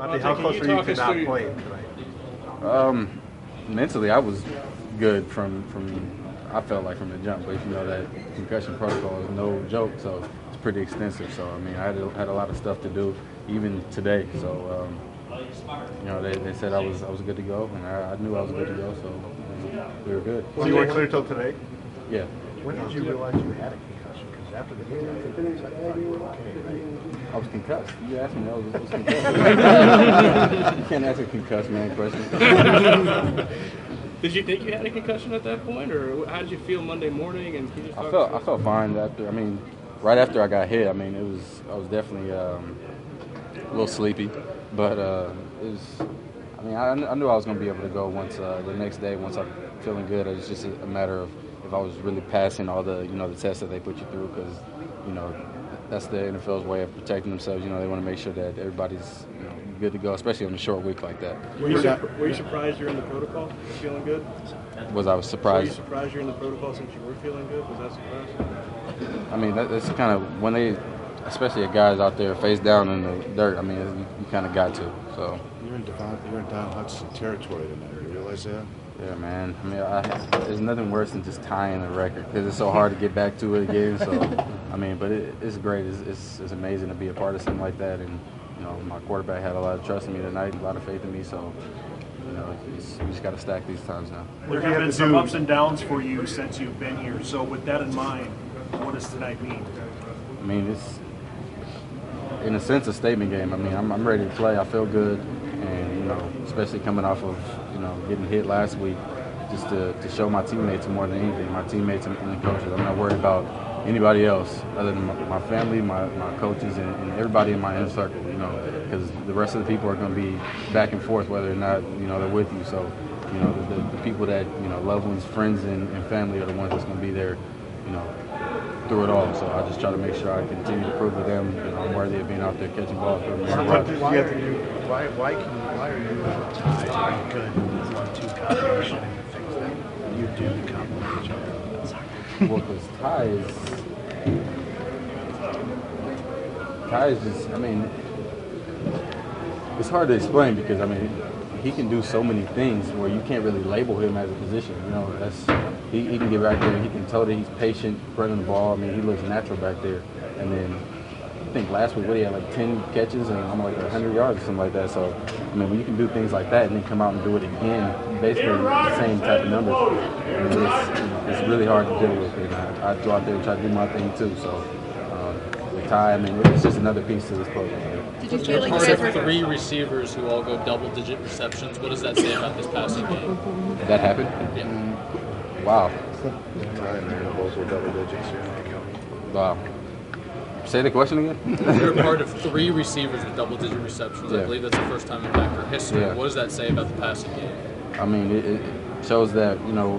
Monte, how close were you to not playing tonight? Mentally, I was good from I felt like from the jump, but you know that concussion protocol is no joke, so it's pretty extensive. So I mean, I had a lot of stuff to do even today. So you know, they said I was good to go, and I knew I was good to go, so we were good. So you weren't clear till today? Yeah. When did you realize you had a concussion? Because after the game, I thought you were okay, right? I was concussed. You asked me, I was concussed. You can't ask a concussed man question. Did you think you had a concussion at that point, or how did you feel Monday morning? And can you just I felt fine after. I mean, right after I got hit. I mean, I was definitely a little sleepy, but it was. I mean, I knew I was going to be able to go once the next day. Once I'm feeling good, it was just a matter of if I was really passing all the the tests that they put you through, because that's the NFL's way of protecting themselves. They want to make sure that everybody's good to go, especially on a short week like that. Were you surprised you're in the protocol? Feeling good? I was surprised. Were you surprised you're in the protocol since you were feeling good? Was that surprising? I mean, that's kind of when they, especially guys out there face down in the dirt. I mean, you kind of got to. So You're in Don Hudson territory tonight. You realize that? yeah, man. I mean, there's nothing worse than just tying a record because it's so hard to get back to it again. So I mean, but it's great. It's amazing to be a part of something like that, and my quarterback had a lot of trust in me tonight, a lot of faith in me. So we just got to stack these times now. There have been some ups and downs for you since you've been here. So with that in mind, what does tonight mean? I mean, it's in a sense a statement game. I mean, I'm ready to play. I feel good, and especially coming off of getting hit last week, just to show my teammates more than anything, my teammates and the coaches. I'm not worried about anybody else other than my family, my coaches, and everybody in my inner circle. Because the rest of the people are going to be back and forth whether or not they're with you. So the people that loved ones, friends, and family are the ones that's going to be there through it all. So I just try to make sure I continue to prove to them I'm worthy of being out there catching balls. Why are you tied good 1-2 combination and the things that you do to complement each other? Well, because Ty is just, I mean, it's hard to explain because, I mean, he can do so many things where you can't really label him as a position. He can get back there, he can tote it, he's patient, running the ball. I mean, he looks natural back there. And then I think last week, he had like 10 catches and I'm like 100 yards or something like that. So, I mean, when you can do things like that and then come out and do it again, basically the same type of numbers, I mean, it's really hard to deal with. And I go out there and try to do my thing too. So, with Ty, I mean, it's just another piece to this program. Did you feel like you guys were 3 receivers who all go double-digit receptions? What does that say about this passing game? That happened? Yeah. Wow. Both were double digits. Wow. Say the question again? You're a part of 3 receivers with double-digit receptions. I believe that's the first time in Packer history. Yeah. What does that say about the passing game? I mean, it shows that,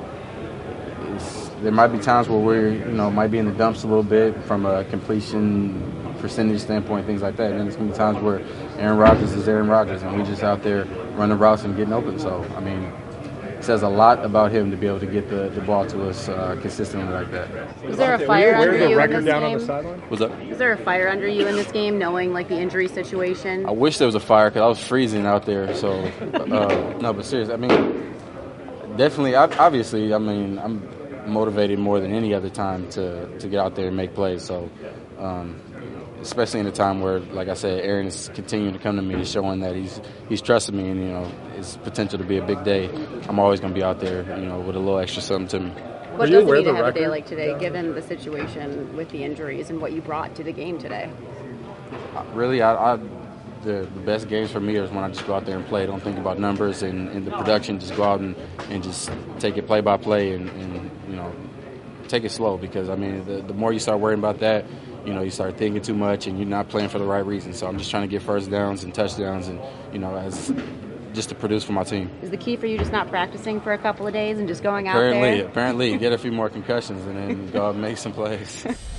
there might be times where we're, might be in the dumps a little bit from a completion percentage standpoint, things like that. And then there's going to be times where Aaron Rodgers is Aaron Rodgers, and we just out there running routes and getting open. So, I mean, it says a lot about him to be able to get the ball to us consistently like that. Is there a fire under you in this game? On the sideline? What's that? Is there a fire under you in this game, knowing like the injury situation? I wish there was a fire because I was freezing out there. So, no, but seriously, I mean, definitely, obviously, I mean, I'm motivated more than any other time to get out there and make plays. So, especially in a time where, like I said, Aaron is continuing to come to me and showing that he's trusting me and, his potential to be a big day. I'm always going to be out there, with a little extra something to me. What does it mean to have a day like today, given the situation with the injuries and what you brought to the game today? Really, the best games for me is when I just go out there and play. Don't think about numbers and the production. Just go out and just take it play by play and take it slow, because, I mean, the more you start worrying about that, you start thinking too much and you're not playing for the right reason. So I'm just trying to get first downs and touchdowns and, just to produce for my team. Is the key for you just not practicing for a couple of days and just going out there? Apparently, get a few more concussions and then go out and make some plays.